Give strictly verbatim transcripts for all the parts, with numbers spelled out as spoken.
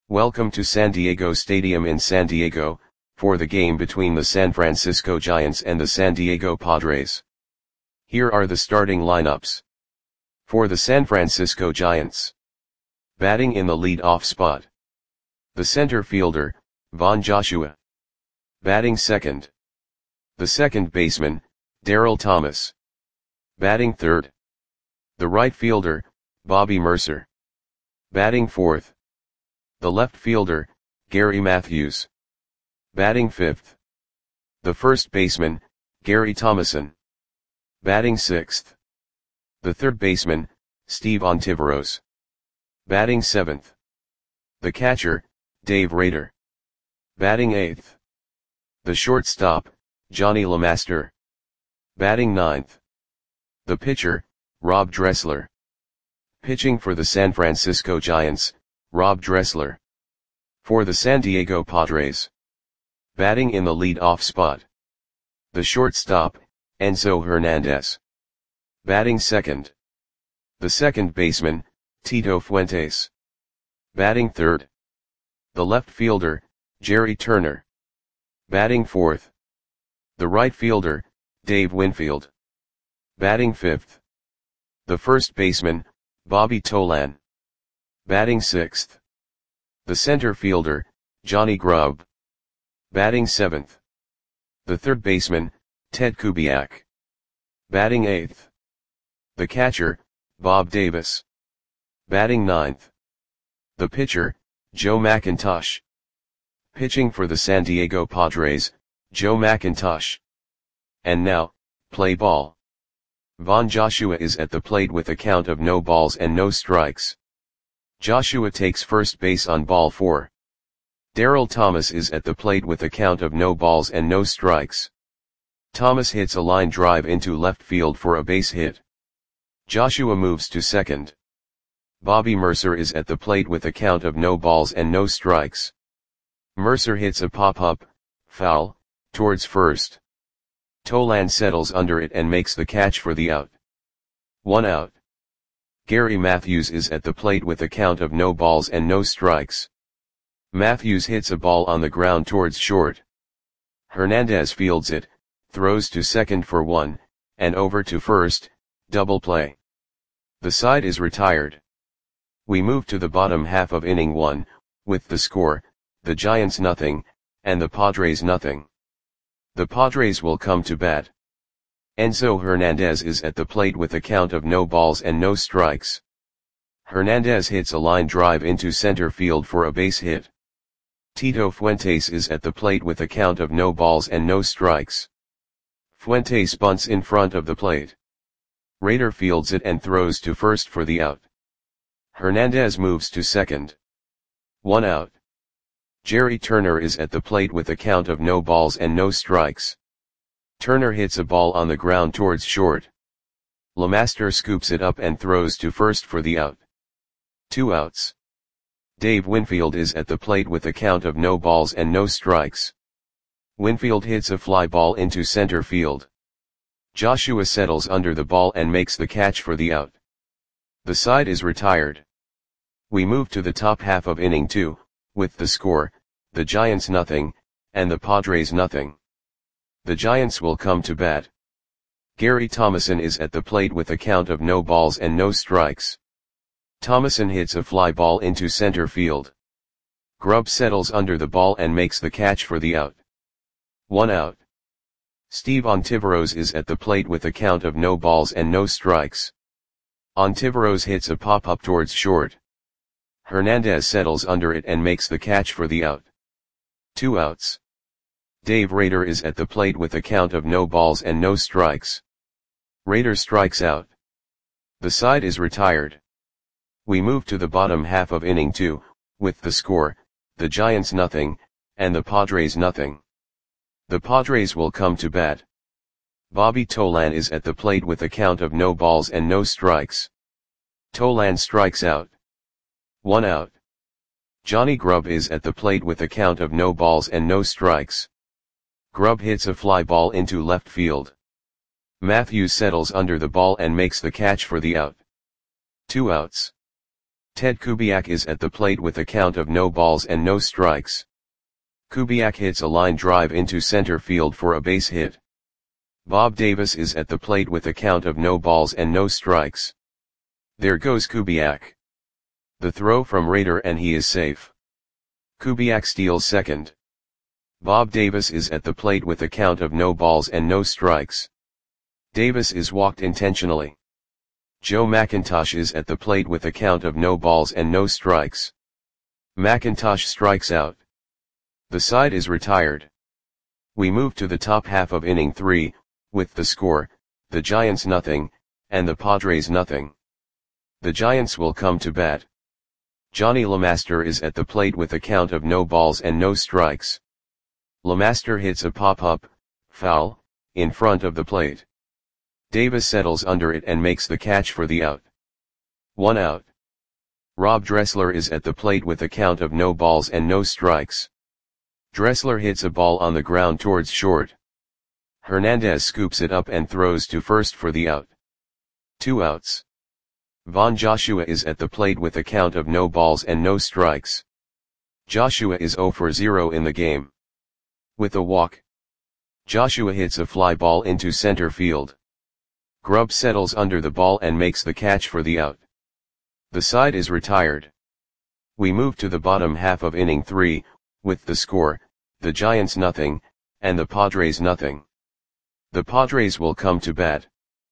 Welcome to San Diego Stadium in San Diego, for the game between the San Francisco Giants and the San Diego Padres. Here are the starting lineups. For the San Francisco Giants. Batting in the lead-off spot. The center fielder, Von Joshua. Batting second. The second baseman, Daryl Thomas. Batting third. The right fielder, Bobby Murcer. Batting fourth. The left fielder, Gary Matthews. Batting fifth. The first baseman, Gary Thomason. Batting sixth. The third baseman, Steve Ontiveros. Batting seventh. The catcher, Dave Rader. Batting eighth. The shortstop, Johnny LeMaster. Batting ninth. The pitcher, Rob Dressler. Pitching for the San Francisco Giants, Rob Dressler. For the San Diego Padres. Batting in the lead-off spot. The shortstop, Enzo Hernandez. Batting second. The second baseman, Tito Fuentes. Batting third. The left fielder, Jerry Turner. Batting fourth. The right fielder, Dave Winfield. Batting fifth. The first baseman, Bobby Tolan. Batting sixth. The center fielder, Johnny Grubb. Batting seventh. The third baseman, Ted Kubiak. Batting eighth. The catcher, Bob Davis. Batting ninth. The pitcher, Joe McIntosh. Pitching for the San Diego Padres, Joe McIntosh. And now, play ball. Von Joshua is at the plate with a count of no balls and no strikes. Joshua takes first base on ball four. Daryl Thomas is at the plate with a count of no balls and no strikes. Thomas hits a line drive into left field for a base hit. Joshua moves to second. Bobby Murcer is at the plate with a count of no balls and no strikes. Murcer hits a pop-up, foul, towards first. Tolan settles under it and makes the catch for the out. One out. Gary Matthews is at the plate with a count of no balls and no strikes. Matthews hits a ball on the ground towards short. Hernandez fields it, throws to second for one, and over to first, double play. The side is retired. We move to the bottom half of inning one, with the score, the Giants nothing, and the Padres nothing. The Padres will come to bat. Enzo Hernandez is at the plate with a count of no balls and no strikes. Hernandez hits a line drive into center field for a base hit. Tito Fuentes is at the plate with a count of no balls and no strikes. Fuentes bunts in front of the plate. Rader fields it and throws to first for the out. Hernandez moves to second. One out. Jerry Turner is at the plate with a count of no balls and no strikes. Turner hits a ball on the ground towards short. LeMaster scoops it up and throws to first for the out. Two outs. Dave Winfield is at the plate with a count of no balls and no strikes. Winfield hits a fly ball into center field. Joshua settles under the ball and makes the catch for the out. The side is retired. We move to the top half of inning two, with the score, the Giants nothing, and the Padres nothing. The Giants will come to bat. Gary Thomason is at the plate with a count of no balls and no strikes. Thomason hits a fly ball into center field. Grubb settles under the ball and makes the catch for the out. One out. Steve Ontiveros is at the plate with a count of no balls and no strikes. Ontiveros hits a pop-up towards short. Hernandez settles under it and makes the catch for the out. Two outs. Dave Rader is at the plate with a count of no balls and no strikes. Rader strikes out. The side is retired. We move to the bottom half of inning two, with the score, the Giants nothing, and the Padres nothing. The Padres will come to bat. Bobby Tolan is at the plate with a count of no balls and no strikes. Tolan strikes out. One out. Johnny Grubb is at the plate with a count of no balls and no strikes. Grubb hits a fly ball into left field. Matthews settles under the ball and makes the catch for the out. Two outs. Ted Kubiak is at the plate with a count of no balls and no strikes. Kubiak hits a line drive into center field for a base hit. Bob Davis is at the plate with a count of no balls and no strikes. There goes Kubiak. The throw from Rader and he is safe. Kubiak steals second. Bob Davis is at the plate with a count of no balls and no strikes. Davis is walked intentionally. Joe McIntosh is at the plate with a count of no balls and no strikes. McIntosh strikes out. The side is retired. We move to the top half of inning three, with the score, the Giants nothing, and the Padres nothing. The Giants will come to bat. Johnny LeMaster is at the plate with a count of no balls and no strikes. LeMaster hits a pop-up, foul, in front of the plate. Davis settles under it and makes the catch for the out. One out. Rob Dressler is at the plate with a count of no balls and no strikes. Dressler hits a ball on the ground towards short. Hernandez scoops it up and throws to first for the out. Two outs. Von Joshua is at the plate with a count of no balls and no strikes. Joshua is zero for zero in the game. With a walk, Joshua hits a fly ball into center field. Grubb settles under the ball and makes the catch for the out. The side is retired. We move to the bottom half of inning three, with the score, the Giants nothing, and the Padres nothing. The Padres will come to bat.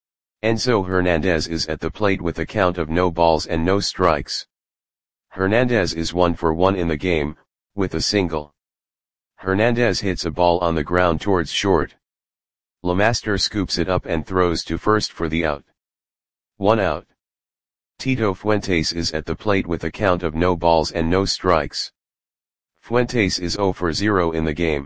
Enzo Hernandez is at the plate with a count of no balls and no strikes. Hernandez is one for one in the game, with a single. Hernandez hits a ball on the ground towards short. LeMaster scoops it up and throws to first for the out. One out. Tito Fuentes is at the plate with a count of no balls and no strikes. Fuentes is zero for zero in the game.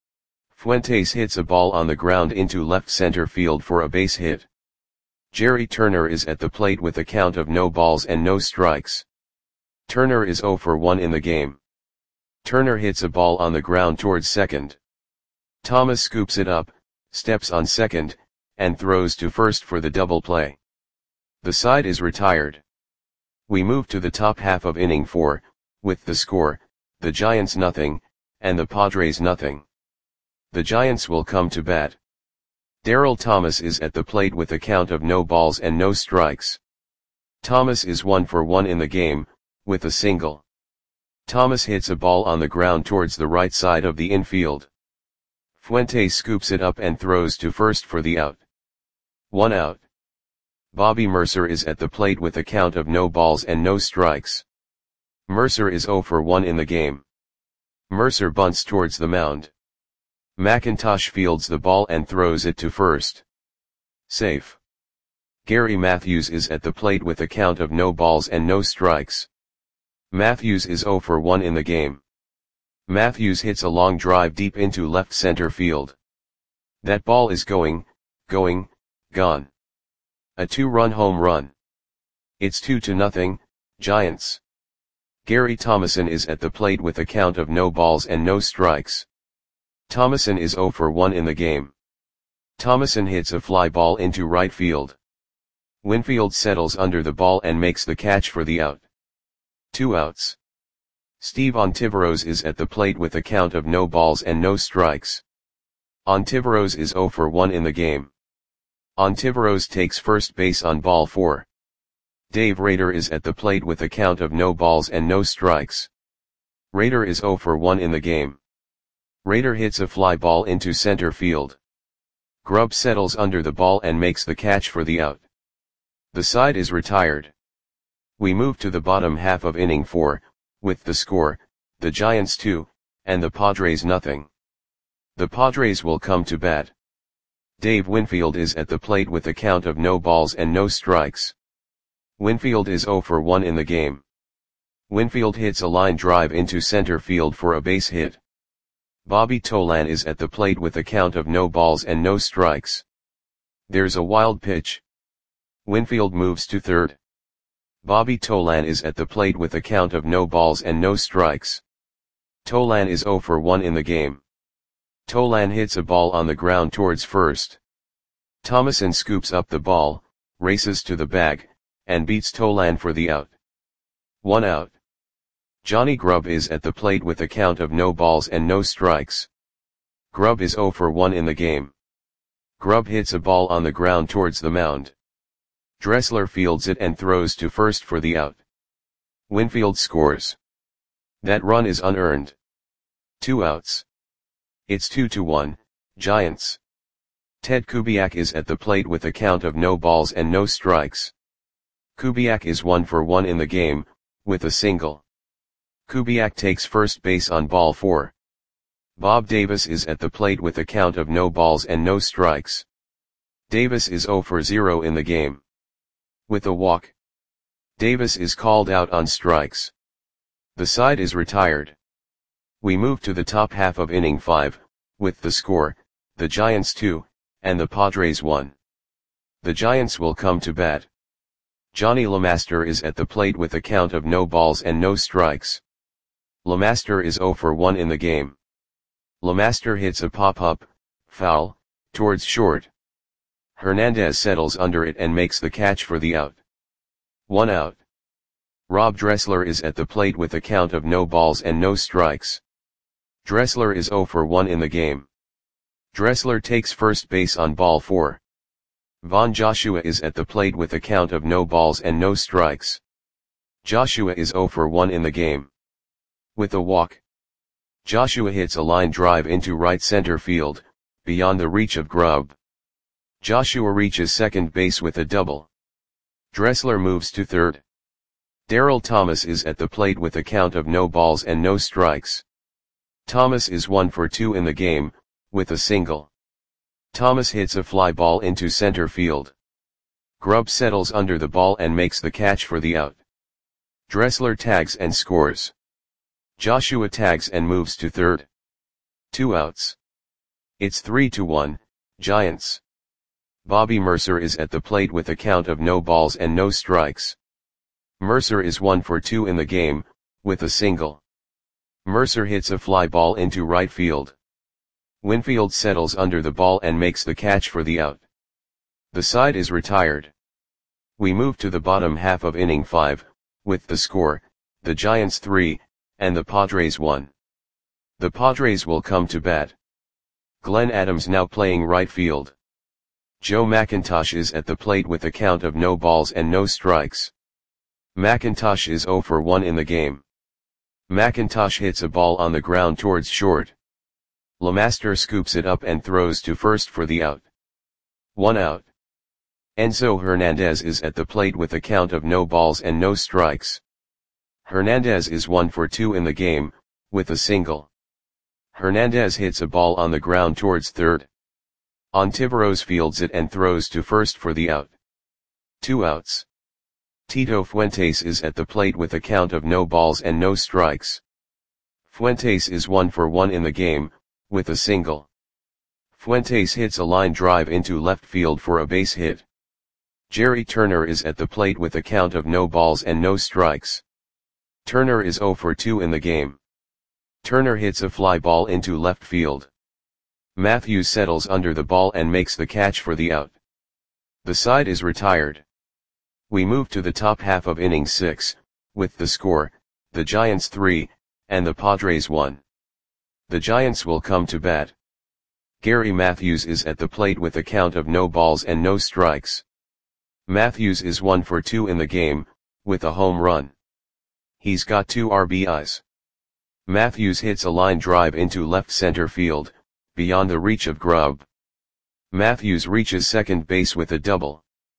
Fuentes hits a ball on the ground into left center field for a base hit. Jerry Turner is at the plate with a count of no balls and no strikes. Turner is zero for one in the game. Turner hits a ball on the ground towards second. Thomas scoops it up, steps on second, and throws to first for the double play. The side is retired. We move to the top half of inning four, with the score, the Giants nothing, and the Padres nothing. The Giants will come to bat. Darryl Thomas is at the plate with a count of no balls and no strikes. Thomas is one for one in the game, with a single. Thomas hits a ball on the ground towards the right side of the infield. Fuentes scoops it up and throws to first for the out. One out. Bobby Mercer is at the plate with a count of no balls and no strikes. Mercer is zero for one in the game. Mercer bunts towards the mound. McIntosh fields the ball and throws it to first. Safe. Gary Matthews is at the plate with a count of no balls and no strikes. Matthews is zero for one in the game. Matthews hits a long drive deep into left center field. That ball is going, going, gone. A two-run home run. It's two to nothing, Giants. Gary Thomason is at the plate with a count of no balls and no strikes. Thomason is zero for one in the game. Thomason hits a fly ball into right field. Winfield settles under the ball and makes the catch for the out. Two outs. Steve Ontiveros is at the plate with a count of no balls and no strikes. Ontiveros is zero for one in the game. Ontiveros takes first base on ball four. Dave Rader is at the plate with a count of no balls and no strikes. Rader is zero for one in the game. Rader hits a fly ball into center field. Grubb settles under the ball and makes the catch for the out. The side is retired. We move to the bottom half of inning four, with the score, the Giants two, and the Padres nothing. The Padres will come to bat. Dave Winfield is at the plate with a count of no balls and no strikes. Winfield is zero for one in the game. Winfield hits a line drive into center field for a base hit. Bobby Tolan is at the plate with a count of no balls and no strikes. There's a wild pitch. Winfield moves to third. Bobby Tolan is at the plate with a count of no balls and no strikes. Tolan is zero for one in the game. Tolan hits a ball on the ground towards first. Thomason scoops up the ball, races to the bag, and beats Tolan for the out. One out. Johnny Grubb is at the plate with a count of no balls and no strikes. Grubb is zero for one in the game. Grubb hits a ball on the ground towards the mound. Dressler fields it and throws to first for the out. Winfield scores. That run is unearned. Two outs. It's two to one, Giants. Ted Kubiak is at the plate with a count of no balls and no strikes. Kubiak is one for one in the game, with a single. Kubiak takes first base on ball four. Bob Davis is at the plate with a count of no balls and no strikes. Davis is zero for zero in the game. With a walk, Davis is called out on strikes. The side is retired. We move to the top half of inning five, with the score, the Giants two, and the Padres one. The Giants will come to bat. Johnny LeMaster is at the plate with a count of no balls and no strikes. LeMaster is zero for one in the game. LeMaster hits a pop-up, foul, towards short. Hernandez settles under it and makes the catch for the out. One out. Rob Dressler is at the plate with a count of no balls and no strikes. Dressler is zero for one in the game. Dressler takes first base on ball four. Von Joshua is at the plate with a count of no balls and no strikes. Joshua is zero for one in the game. With a walk, Joshua hits a line drive into right center field, beyond the reach of Grubb. Joshua reaches second base with a double. Dressler moves to third. Darryl Thomas is at the plate with a count of no balls and no strikes. Thomas is one for two in the game, with a single. Thomas hits a fly ball into center field. Grubb settles under the ball and makes the catch for the out. Dressler tags and scores. Joshua tags and moves to third. Two outs. It's three to one, Giants. Bobby Mercer is at the plate with a count of no balls and no strikes. Mercer is one for two in the game, with a single. Mercer hits a fly ball into right field. Winfield settles under the ball and makes the catch for the out. The side is retired. We move to the bottom half of inning five, with the score, the Giants three, and the Padres one. The Padres will come to bat. Glenn Adams now playing right field. Joe McIntosh is at the plate with a count of no balls and no strikes. McIntosh is zero for one in the game. McIntosh hits a ball on the ground towards short. LeMaster scoops it up and throws to first for the out. One out. Enzo Hernandez is at the plate with a count of no balls and no strikes. Hernandez is one for two in the game, with a single. Hernandez hits a ball on the ground towards third. Ontiveros fields it and throws to first for the out. Two outs. Tito Fuentes is at the plate with a count of no balls and no strikes. Fuentes is one for one in the game, with a single. Fuentes hits a line drive into left field for a base hit. Jerry Turner is at the plate with a count of no balls and no strikes. Turner is zero for two in the game. Turner hits a fly ball into left field. Matthews settles under the ball and makes the catch for the out. The side is retired. We move to the top half of inning six, with the score, the Giants three, and the Padres one. The Giants will come to bat. Gary Matthews is at the plate with a count of no balls and no strikes. Matthews is one for two in the game, with a home run. He's got two R B Is. Matthews hits a line drive into left center field, beyond the reach of Grubb. Matthews reaches second base with a double.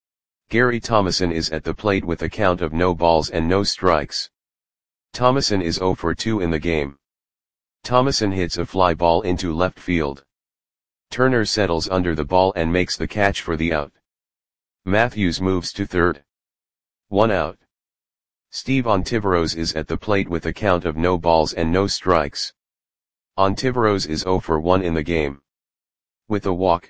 Gary Thomason is at the plate with a count of no balls and no strikes. Thomason is zero for two in the game. Thomason hits a fly ball into left field. Turner settles under the ball and makes the catch for the out. Matthews moves to third. One out. Steve Ontiveros is at the plate with a count of no balls and no strikes. Ontiveros is zero for one in the game. With a walk,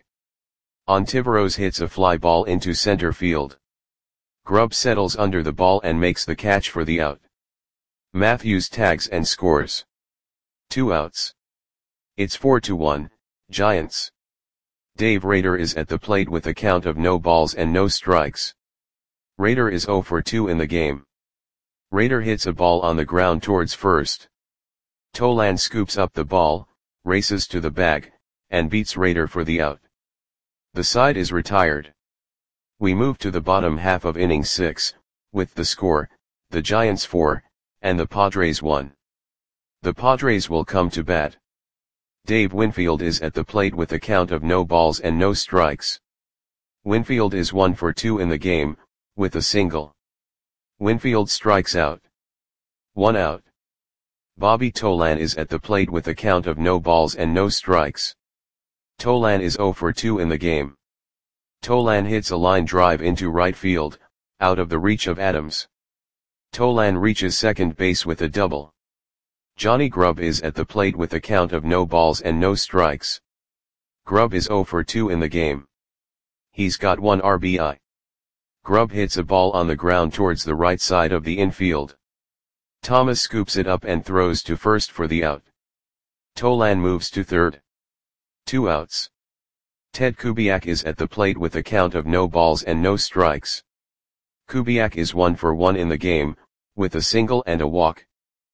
Ontiveros hits a fly ball into center field. Grubb settles under the ball and makes the catch for the out. Matthews tags and scores. Two outs. It's four to one, Giants. Dave Rader is at the plate with a count of no balls and no strikes. Rader is zero for two in the game. Raider hits a ball on the ground towards first. Tolan scoops up the ball, races to the bag, and beats Raider for the out. The side is retired. We move to the bottom half of inning six, with the score, the Giants four, and the Padres one. The Padres will come to bat. Dave Winfield is at the plate with a count of no balls and no strikes. Winfield is one for two in the game, with a single. Winfield strikes out. One out. Bobby Tolan is at the plate with a count of no balls and no strikes. Tolan is zero for two in the game. Tolan hits a line drive into right field, out of the reach of Adams. Tolan reaches second base with a double. Johnny Grubb is at the plate with a count of no balls and no strikes. Grubb is zero for two in the game. He's got one R B I. Grubb hits a ball on the ground towards the right side of the infield. Thomas scoops it up and throws to first for the out. Tolan moves to third. Two outs. Ted Kubiak is at the plate with a count of no balls and no strikes. Kubiak is one for one in the game, with a single and a walk.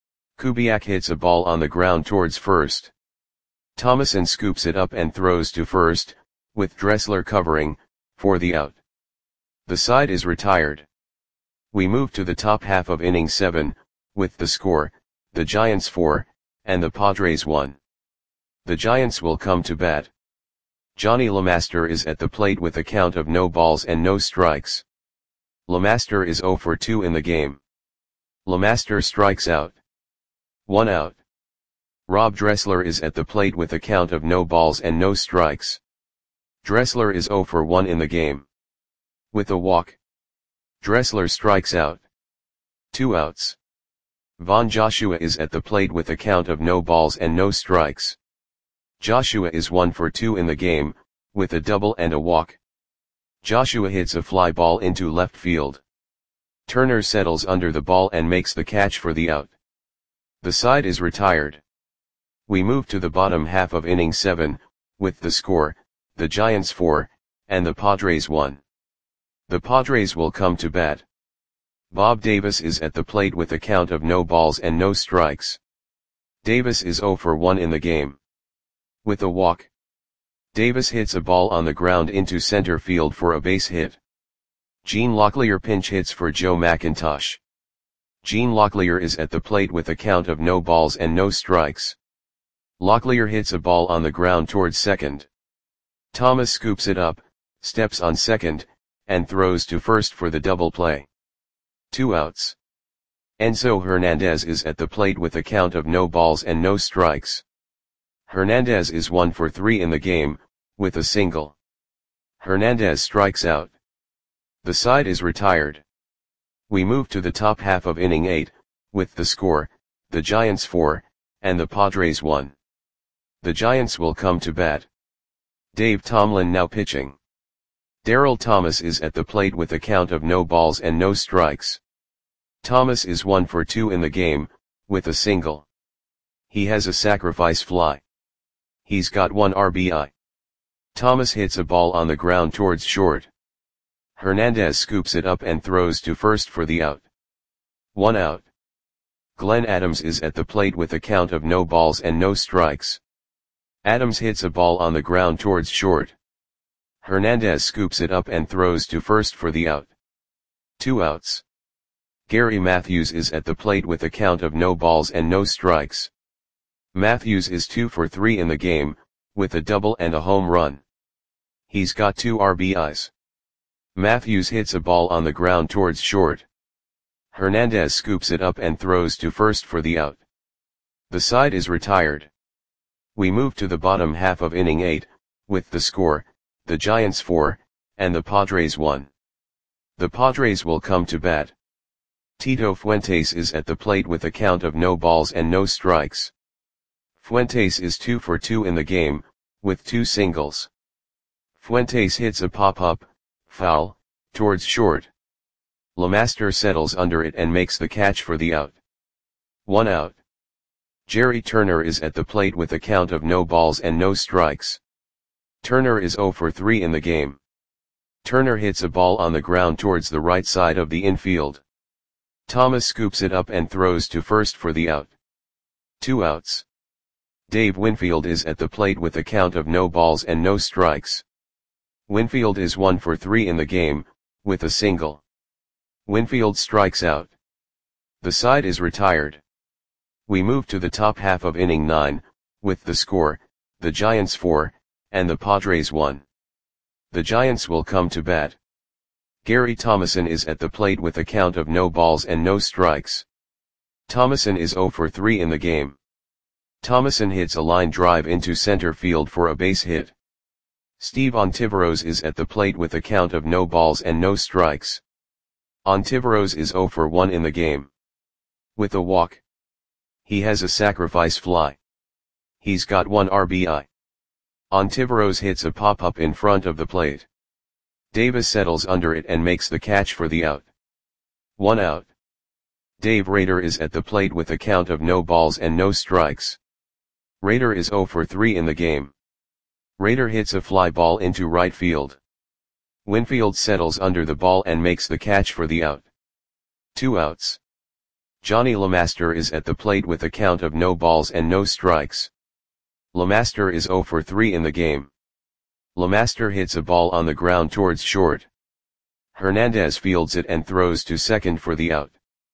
Kubiak hits a ball on the ground towards first. Thomason scoops it up and throws to first, with Dressler covering, for the out. The side is retired. We move to the top half of inning seven, with the score, the Giants four, and the Padres one. The Giants will come to bat. Johnny LeMaster is at the plate with a count of no balls and no strikes. LeMaster is zero for two in the game. LeMaster strikes out. One out. Rob Dressler is at the plate with a count of no balls and no strikes. Dressler is zero for one in the game. With a walk. Dressler strikes out. Two outs. Von Joshua is at the plate with a count of no balls and no strikes. Joshua is one for two in the game, with a double and a walk. Joshua hits a fly ball into left field. Turner settles under the ball and makes the catch for the out. The side is retired. We move to the bottom half of inning seven, with the score, the Giants four, and the Padres one. The Padres will come to bat. Bob Davis is at the plate with a count of no balls and no strikes. Davis is zero for one in the game. With a walk. Davis hits a ball on the ground into center field for a base hit. Gene Locklear pinch hits for Joe McIntosh. Gene Locklear is at the plate with a count of no balls and no strikes. Locklear hits a ball on the ground towards second. Thomas scoops it up, steps on second, and throws to first for the double play. Two outs. Enzo Hernandez is at the plate with a count of no balls and no strikes. Hernandez is one for three in the game, with a single. Hernandez strikes out. The side is retired. We move to the top half of inning eight, with the score, the Giants four, and the Padres one. The Giants will come to bat. Dave Tomlin now pitching. Darryl Thomas is at the plate with a count of no balls and no strikes. Thomas is one for two in the game, with a single. He has a sacrifice fly. He's got one R B I. Thomas hits a ball on the ground towards short. Hernandez scoops it up and throws to first for the out. One out. Glenn Adams is at the plate with a count of no balls and no strikes. Adams hits a ball on the ground towards short. Hernandez scoops it up and throws to first for the out. Two outs. Gary Matthews is at the plate with a count of no balls and no strikes. Matthews is two for three in the game, with a double and a home run. He's got two R B Is. Matthews hits a ball on the ground towards short. Hernandez scoops it up and throws to first for the out. The side is retired. We move to the bottom half of inning eight, with the score, the Giants four, and the Padres one. The Padres will come to bat. Tito Fuentes is at the plate with a count of no balls and no strikes. Fuentes is two for two in the game, with two singles. Fuentes hits a pop-up, foul, towards short. LeMaster settles under it and makes the catch for the out. One out. Jerry Turner is at the plate with a count of no balls and no strikes. Turner is zero for three in the game. Turner hits a ball on the ground towards the right side of the infield. Thomas scoops it up and throws to first for the out. Two outs. Dave Winfield is at the plate with a count of no balls and no strikes. Winfield is one for three in the game, with a single. Winfield strikes out. The side is retired. We move to the top half of inning nine, with the score, the Giants four, and the Padres one. The Giants will come to bat. Gary Thomasson is at the plate with a count of no balls and no strikes. Thomasson is zero for three in the game. Thomasson hits a line drive into center field for a base hit. Steve Ontiveros is at the plate with a count of no balls and no strikes. Ontiveros is zero for one in the game. With a walk. He has a sacrifice fly. He's got one R B I. Ontiveros hits a pop-up in front of the plate. Davis settles under it and makes the catch for the out. One out. Dave Rader is at the plate with a count of no balls and no strikes. Rader is zero for three in the game. Rader hits a fly ball into right field. Winfield settles under the ball and makes the catch for the out. Two outs. Johnny LeMaster is at the plate with a count of no balls and no strikes. LeMaster is zero for three in the game. LeMaster hits a ball on the ground towards short. Hernandez fields it and throws to second for the out.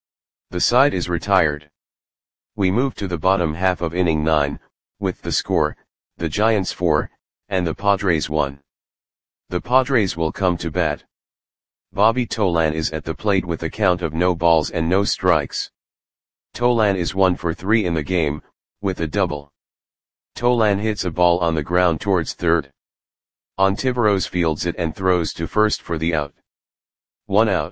The side is retired. We move to the bottom half of inning nine, with the score, the Giants four, and the Padres one. The Padres will come to bat. Bobby Tolan is at the plate with a count of no balls and no strikes. Tolan is one for three in the game, with a double. Tolan hits a ball on the ground towards third. Ontiveros fields it and throws to first for the out. One out.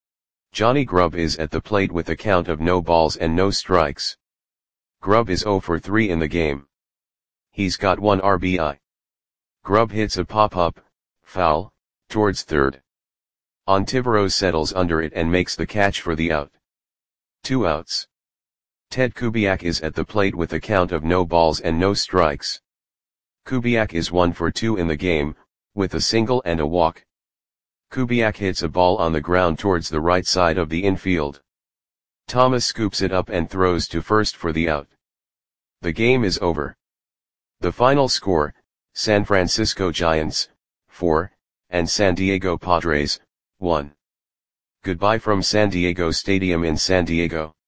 Johnny Grubb is at the plate with a count of no balls and no strikes. Grubb is zero for three in the game. He's got one R B I. Grubb hits a pop-up, foul, towards third. Ontiveros settles under it and makes the catch for the out. Two outs. Ted Kubiak is at the plate with a count of no balls and no strikes. Kubiak is one for two in the game, with a single and a walk. Kubiak hits a ball on the ground towards the right side of the infield. Thomas scoops it up and throws to first for the out. The game is over. The final score, San Francisco Giants, four, and San Diego Padres, one. Goodbye from San Diego Stadium in San Diego.